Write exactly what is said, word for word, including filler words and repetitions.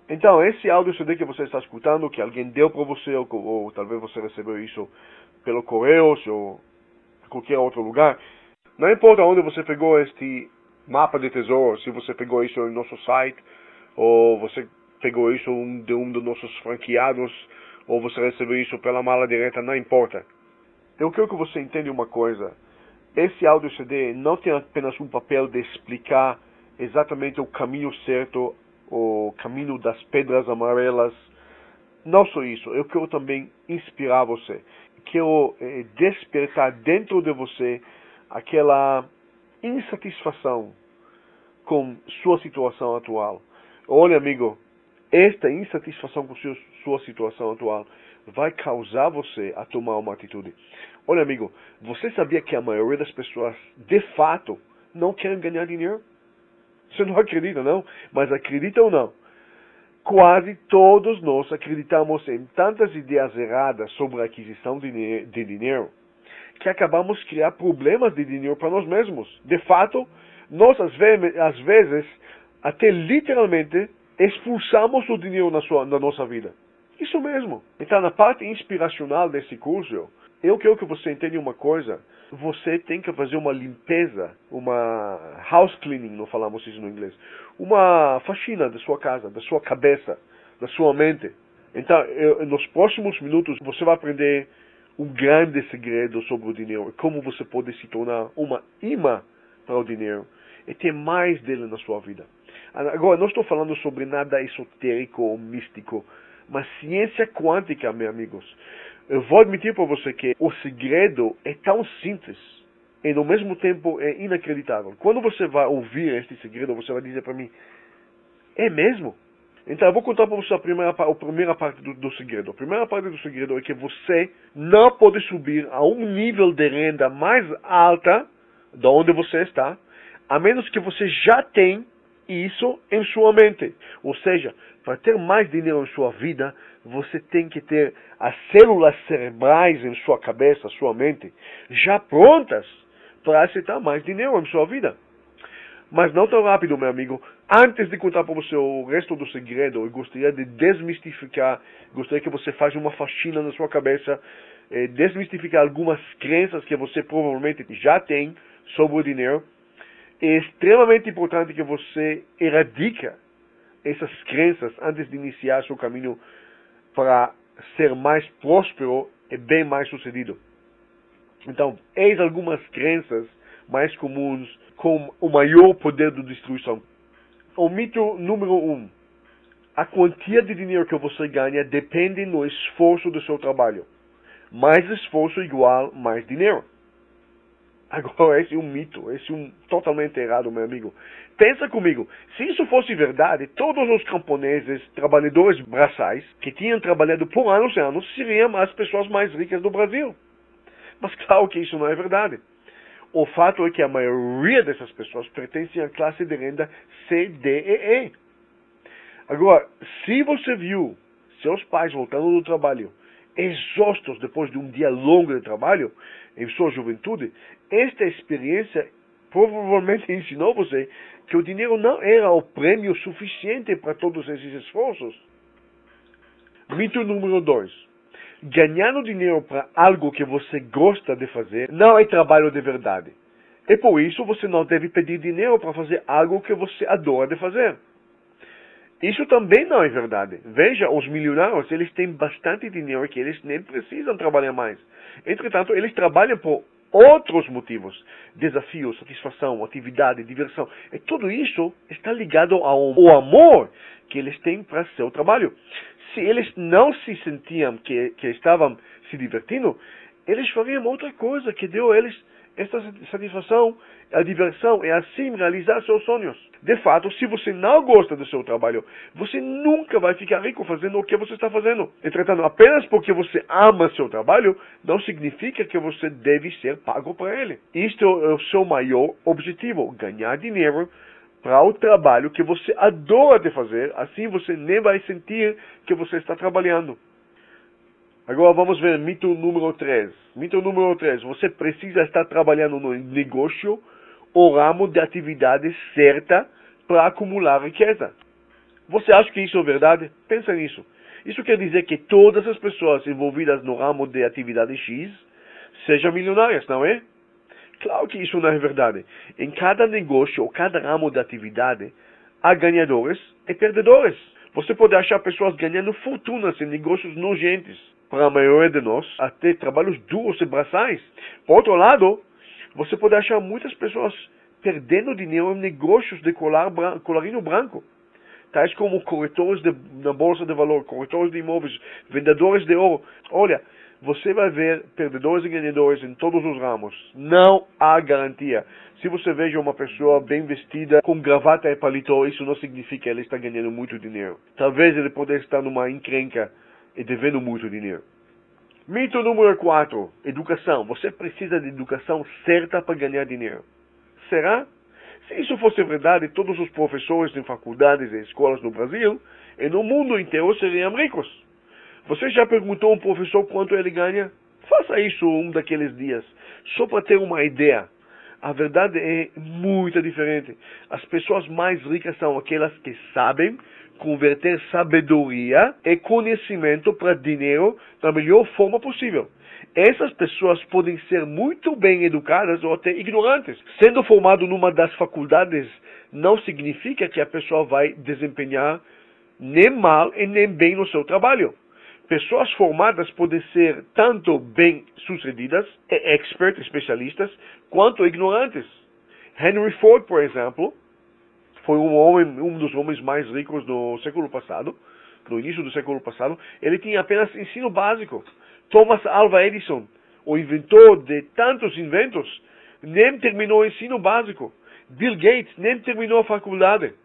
Então, esse áudio C D que você está escutando, que alguém deu para você, ou, ou talvez você recebeu isso pelo correio, ou qualquer outro lugar, não importa onde você pegou este mapa de tesouro, se você pegou isso no nosso site, ou você pegou isso de um dos nossos franqueados, ou você recebeu isso pela mala direta, não importa. Eu quero que você entenda uma coisa. Esse áudio C D não tem apenas um papel de explicar exatamente o caminho certo, o caminho das pedras amarelas. Não só isso, eu quero também inspirar você. Quero eh, despertar dentro de você aquela insatisfação com sua situação atual. Olha, amigo, esta insatisfação com sua, sua situação atual vai causar você a tomar uma atitude. Olha, amigo, você sabia que a maioria das pessoas, de fato, não querem ganhar dinheiro? Você não acredita, não? Mas acredita ou não? Quase todos nós acreditamos em tantas ideias erradas sobre a aquisição de, de dinheiro que acabamos de criar problemas de dinheiro para nós mesmos. De fato, nós às vezes, às vezes até literalmente expulsamos o dinheiro na, sua, na nossa vida. Isso mesmo. Então, na parte inspiracional desse curso, eu quero que você entenda uma coisa. Você tem que fazer uma limpeza, uma house cleaning, não falamos isso no inglês. Uma faxina da sua casa, da sua cabeça, da sua mente. Então, eu, nos próximos minutos, você vai aprender um grande segredo sobre o dinheiro. Como você pode se tornar uma imã para o dinheiro e ter mais dele na sua vida. Agora, não estou falando sobre nada esotérico ou místico, mas ciência quântica, meus amigos. Eu vou admitir para você que o segredo é tão simples e, no mesmo tempo, é inacreditável. Quando você vai ouvir este segredo, você vai dizer para mim, é mesmo? Então, eu vou contar para você a primeira, a primeira parte do, do segredo. A primeira parte do segredo é que você não pode subir a um nível de renda mais alta de onde você está, a menos que você já tenha isso em sua mente. Ou seja, para ter mais dinheiro em sua vida, você tem que ter as células cerebrais em sua cabeça, sua mente, já prontas para aceitar mais dinheiro em sua vida. Mas não tão rápido, meu amigo. Antes de contar para você o resto do segredo, eu gostaria de desmistificar, gostaria que você faça uma faxina na sua cabeça, eh, desmistificar algumas crenças que você provavelmente já tem sobre o dinheiro. É extremamente importante que você erradica essas crenças antes de iniciar seu caminho para ser mais próspero e bem mais sucedido. Então, eis algumas crenças mais comuns com o maior poder de destruição. O mito número um. A quantia de dinheiro que você ganha depende do esforço do seu trabalho. Mais esforço igual mais dinheiro. Agora, esse é um mito, esse é um totalmente errado, meu amigo. Pensa comigo, se isso fosse verdade, todos os camponeses, trabalhadores braçais, que tinham trabalhado por anos e anos, seriam as pessoas mais ricas do Brasil. Mas claro que isso não é verdade. O fato é que a maioria dessas pessoas pertencem à classe de renda C D E E. Agora, se você viu seus pais voltando do trabalho, exaustos depois de um dia longo de trabalho, em sua juventude, esta experiência provavelmente ensinou você que o dinheiro não era o prêmio suficiente para todos esses esforços. Mito número dois. Ganhando dinheiro para algo que você gosta de fazer não é trabalho de verdade. E por isso você não deve pedir dinheiro para fazer algo que você adora de fazer. Isso também não é verdade. Veja, os milionários, eles têm bastante dinheiro que eles nem precisam trabalhar mais. Entretanto, eles trabalham por outros motivos. Desafios, satisfação, atividade, diversão. E tudo isso está ligado ao, ao amor que eles têm para seu trabalho. Se eles não se sentiam que, que estavam se divertindo, eles fariam outra coisa que deu a eles esta satisfação, a diversão e assim realizar seus sonhos. De fato, se você não gosta do seu trabalho, você nunca vai ficar rico fazendo o que você está fazendo. Entretanto, apenas porque você ama seu trabalho, não significa que você deve ser pago para ele. Isto é o seu maior objetivo, ganhar dinheiro para o trabalho que você adora de fazer, assim você nem vai sentir que você está trabalhando. Agora vamos ver mito número três. Mito número três. Você precisa estar trabalhando no negócio ou ramo de atividade certa para acumular riqueza. Você acha que isso é verdade? Pensa nisso. Isso quer dizer que todas as pessoas envolvidas no ramo de atividade X sejam milionárias, não é? Claro que isso não é verdade. Em cada negócio ou cada ramo de atividade, há ganhadores e perdedores. Você pode achar pessoas ganhando fortunas em negócios nojentos. Para a maioria de nós, até trabalhos duros e braçais. Por outro lado, você pode achar muitas pessoas perdendo dinheiro em negócios de colar bran- colarinho branco. Tais como corretores de, na bolsa de valor, corretores de imóveis, vendedores de ouro. Olha, você vai ver perdedores e ganhadores em todos os ramos. Não há garantia. Se você veja uma pessoa bem vestida, com gravata e paletó, isso não significa que ela está ganhando muito dinheiro. Talvez ele pode estar numa encrenca e devendo muito dinheiro. Mito número quatro. Educação. Você precisa de educação certa para ganhar dinheiro. Será? Se isso fosse verdade, todos os professores em faculdades e escolas no Brasil e no mundo inteiro seriam ricos. Você já perguntou a um professor quanto ele ganha? Faça isso um daqueles dias, só para ter uma ideia. A verdade é muito diferente. As pessoas mais ricas são aquelas que sabem converter sabedoria e conhecimento para dinheiro da melhor forma possível. Essas pessoas podem ser muito bem educadas ou até ignorantes. Sendo formado numa das faculdades não significa que a pessoa vai desempenhar nem mal e nem bem no seu trabalho. Pessoas formadas podem ser tanto bem-sucedidas, e expert, especialistas, quanto ignorantes. Henry Ford, por exemplo, foi um, homem, um dos homens mais ricos do século passado, no início do século passado. Ele tinha apenas ensino básico. Thomas Alva Edison, o inventor de tantos inventos, nem terminou o ensino básico. Bill Gates nem terminou a faculdade.